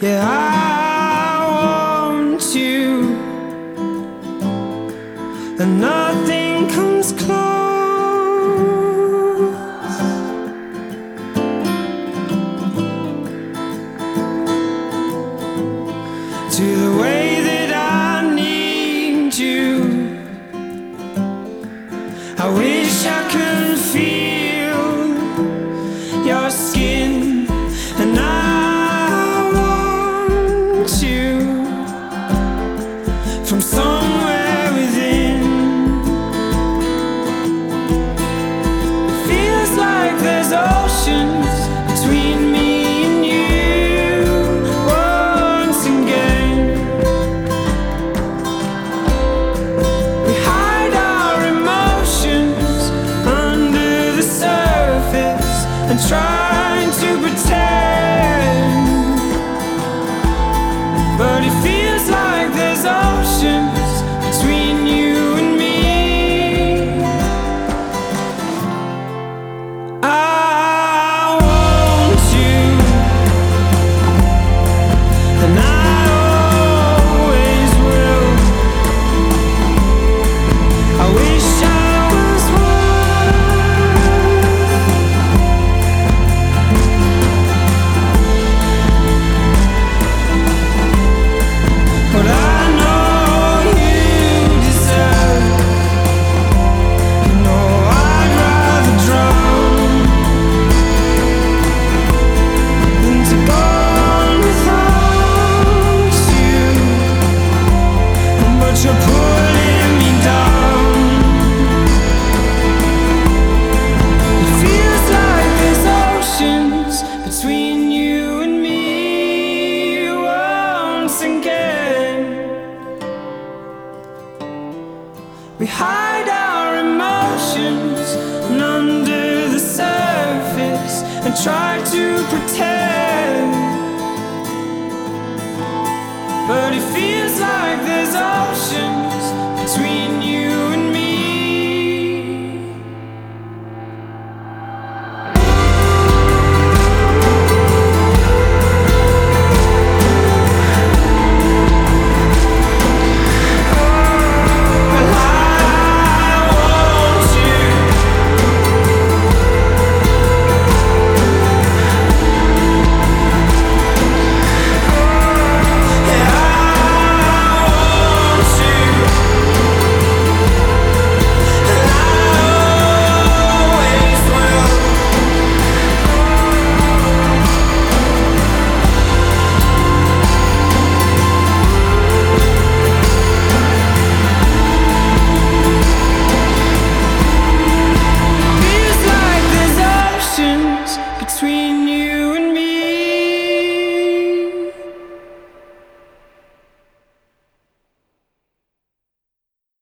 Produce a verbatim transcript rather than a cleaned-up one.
Yeah, I want you, and nothing comes close to the way that I need you. I wish I could feel your skin, and I want you from somewhere within. It feels like there's oceans between me and you once again. We hide our emotions under the surface and trying to pretend, but it feels like there's oceans between you and me. I want you, and I always will. I wish I was what I know you deserve. You know I'd rather drown than to go on without you, but you're pulling me down. It feels like there's oceans between you and me once again. We hide our emotions under the surface and try to pretend,